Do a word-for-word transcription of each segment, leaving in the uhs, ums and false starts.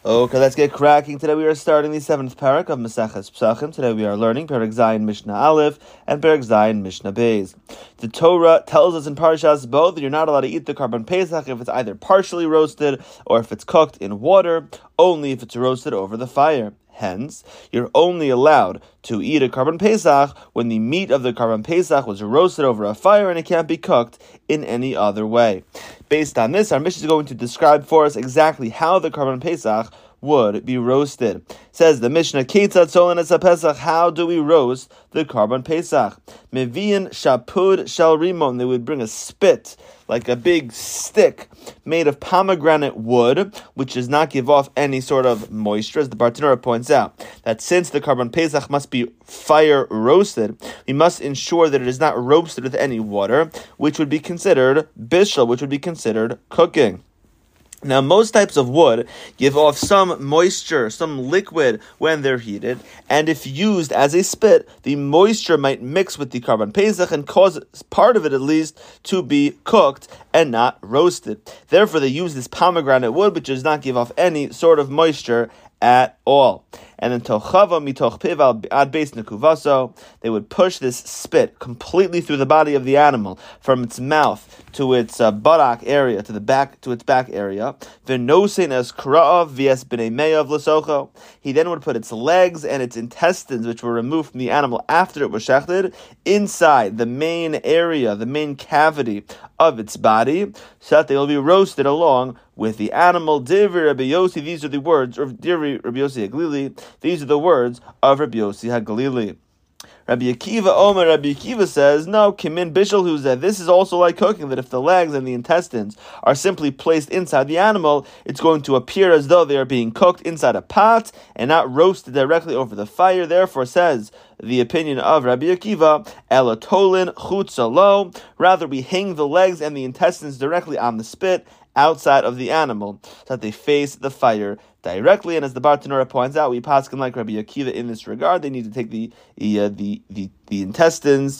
Okay, let's get cracking. Today we are starting the seventh parak of Maseches Pesachim. Today we are learning Perek Zayin Mishnah Aleph and Perek Zayin Mishnah Beis. The Torah tells us in Parashas Bo that you're not allowed to eat the Karban Pesach if it's either partially roasted or if it's cooked in water, only if it's roasted over the fire. Hence, you're only allowed to eat a Karban Pesach when the meat of the Karban Pesach was roasted over a fire and it can't be cooked in any other way. Based on this, our Mishnah is going to describe for us exactly how the Karban Pesach would be roasted. Says the Mishnah, Keitzad Solin Es HaPesach, how do we roast the Karban Pesach? Mevian Shapud Shel Rimon, they would bring a spit, like a big stick made of pomegranate wood, which does not give off any sort of moisture, as the Bartanura points out, that since the Karban Pesach must be fire roasted, we must ensure that it is not roasted with any water, which would be considered bishul, which would be considered cooking. Now, most types of wood give off some moisture, some liquid when they're heated, and if used as a spit, the moisture might mix with the Karban Pesach and cause part of it, at least, to be cooked and not roasted. Therefore, they use this pomegranate wood, which does not give off any sort of moisture at all. And then tochava mitoch pival ad beis nekuvaso, they would push this spit completely through the body of the animal, from its mouth to its uh, buttock area, to the back to its back area. V'nosein as kra'av v'es b'nei meyav l'socho. He then would put its legs and its intestines, which were removed from the animal after it was shechted, inside the main area, the main cavity of its body, so that they will be roasted along with the animal. Divri Rabbi Yossi, these are the words of Divri Rabbi Yossi HaGlili. These are the words of Rabbi Yossi HaGlili. Rabbi Akiva Omer, Rabbi Akiva says, no, Kimin Bishul, who said this is also like cooking, that if the legs and the intestines are simply placed inside the animal, it's going to appear as though they are being cooked inside a pot and not roasted directly over the fire. Therefore, says the opinion of Rabbi Akiva, Elatolin Chutzalo, rather we hang the legs and the intestines directly on the spit outside of the animal, so that they face the fire directly. And as the Bartanura points out, we paskin like Rabbi Akiva in this regard. They need to take the uh, the, the the intestines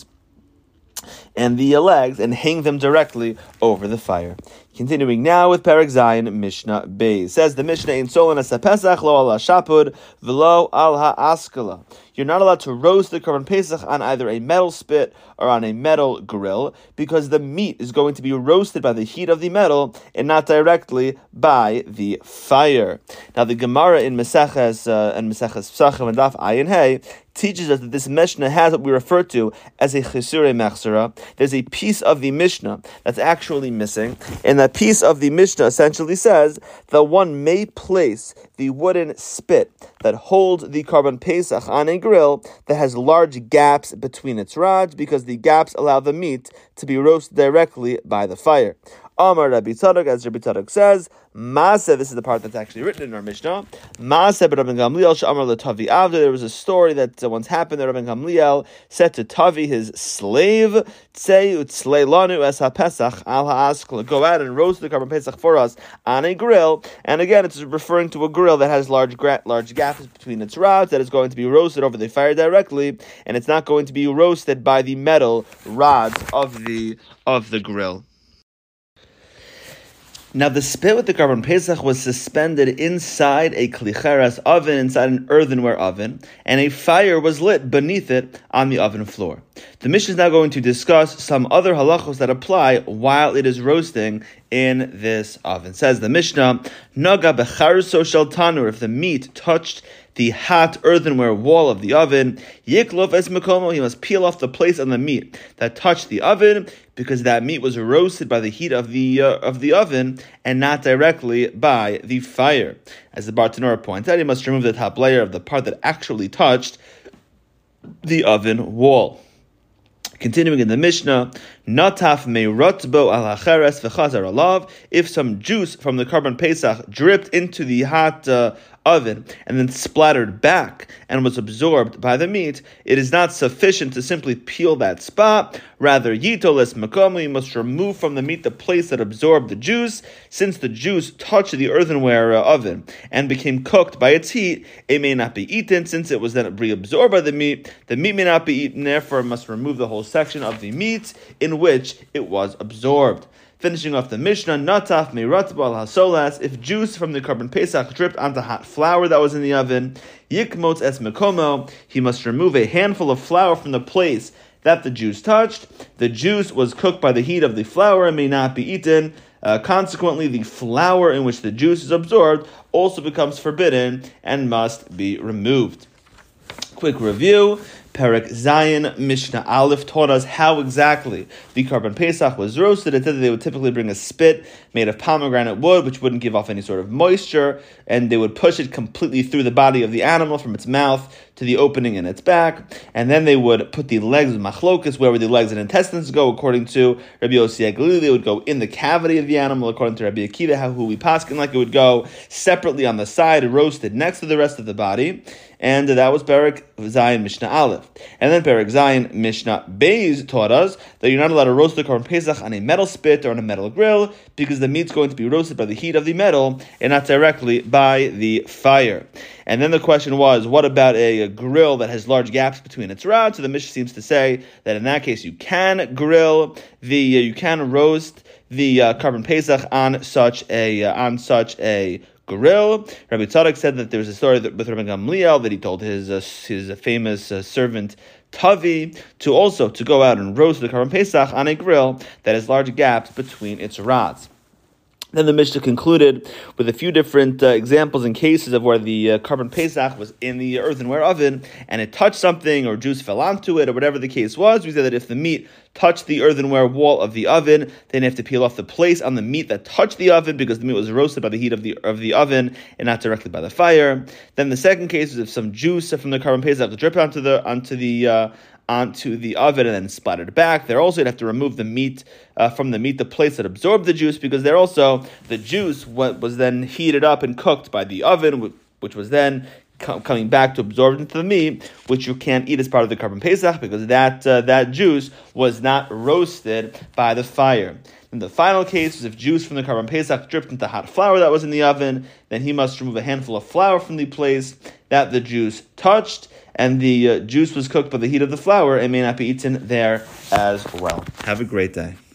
and the legs and hang them directly over the fire. Continuing now with Perek Zayin Mishnah Beis. Says the Mishnah, in Solon as Pesach lo al shapud v'lo al ha'askala. You're not allowed to roast the Karban Pesach on either a metal spit or on a metal grill, because the meat is going to be roasted by the heat of the metal and not directly by the fire. Now the Gemara in Maseches uh, and Maseches Pesachim and Daf Ayin Hey teaches us that this Mishnah has what we refer to as a Chisure Mechsera. There's a piece of the Mishnah that's actually missing, and that piece of the Mishnah essentially says that one may place the wooden spit that holds the Karban Pesach on a grill that has large gaps between its rods, because the gaps allow the meat to be roasted directly by the fire. Amar Rabbi Tzadok, as Rabbi Tzadok says, Maaseh, this is the part that's actually written in our Mishnah, Maaseh b'Rabban Gamliel she'amar l'Tavi Avda, there was a story that uh, once happened that Rabban Gamliel said to Tavi, his slave, Tzei u'tzlei lanu es ha'pesach al ha'askala, go out and roast the Karban Pesach for us on a grill. And again, it's referring to a grill that has large gra- large gaps between its rods, that is going to be roasted over the fire directly, and it's not going to be roasted by the metal rods of the of the grill. Now, the spit with the Karban Pesach was suspended inside a klicheres oven, inside an earthenware oven, and a fire was lit beneath it on the oven floor. The Mishnah is now going to discuss some other halachos that apply while it is roasting in this oven. Says the Mishnah, Naga becharso shel tanur, if the meat touched the hot earthenware wall of the oven, yiklov es mekomo, he must peel off the place on the meat that touched the oven, because that meat was roasted by the heat of the uh, of the oven and not directly by the fire. As the Bartanura points out, he must remove the top layer of the part that actually touched the oven wall. Continuing in the Mishnah, Nataf meirotbo al hacheres v'chazar alav, if some juice from the Karban Pesach dripped into the hot uh, oven and then splattered back and was absorbed by the meat, it is not sufficient to simply peel that spot. Rather, yitoles makomu, you must remove from the meat the place that absorbed the juice. Since the juice touched the earthenware uh, oven and became cooked by its heat, it may not be eaten. Since it was then reabsorbed by the meat, the meat may not be eaten. Therefore, it must remove the whole section of the meat in which it was absorbed. Finishing off the Mishnah, Nataf Meiratba al Hasolas, if juice from the Karban Pesach dripped onto hot flour that was in the oven, Yikmotz es Mekomo, he must remove a handful of flour from the place that the juice touched. The juice was cooked by the heat of the flour and may not be eaten. Uh, consequently, the flour in which the juice is absorbed also becomes forbidden and must be removed. Quick review. Perek Zayin Mishnah Aleph taught us how exactly the Karban Pesach was roasted. It said that they would typically bring a spit made of pomegranate wood, which wouldn't give off any sort of moisture, and they would push it completely through the body of the animal from its mouth to the opening in its back, and then they would put the legs of machlokas, wherever the legs and intestines go, according to Rabbi Yossi HaGlili, they would go in the cavity of the animal, according to Rabbi Akiva, how who we paskin, like it would go separately on the side, roasted next to the rest of the body. And that was Perek Zayin Mishnah Aleph. And then Perek Zayin Mishnah Beis taught us that you're not allowed to roast the Karban Pesach on a metal spit or on a metal grill, because the meat's going to be roasted by the heat of the metal and not directly by the fire. And then the question was, what about a, a grill that has large gaps between its rods? So the Mishnah seems to say that in that case you can grill the, uh, you can roast the uh, Karban Pesach on such a uh, on such a grill. Rabbi Tzadok said that there was a story that, with Rabbi Gamliel that he told his uh, his famous uh, servant Tavi to also to go out and roast the Karban Pesach on a grill that has large gaps between its rods. Then the Mishnah concluded with a few different uh, examples and cases of where the uh, Karban Pesach was in the earthenware oven and it touched something or juice fell onto it or whatever the case was. We said that if the meat touched the earthenware wall of the oven, then you have to peel off the place on the meat that touched the oven because the meat was roasted by the heat of the of the oven and not directly by the fire. Then the second case is if some juice from the Karban Pesach dripped onto the onto the uh, onto the oven and then splattered back. There also you'd have to remove the meat uh, from the meat, the place that absorbed the juice, because there also the juice what was then heated up and cooked by the oven, which was then co- coming back to absorb into the meat, which you can't eat as part of the Karban Pesach because that uh, that juice was not roasted by the fire. And the final case is if juice from the Karban Pesach dripped into hot flour that was in the oven, then he must remove a handful of flour from the place that the juice touched, and the uh, juice was cooked by the heat of the flour and may not be eaten there as well. Have a great day.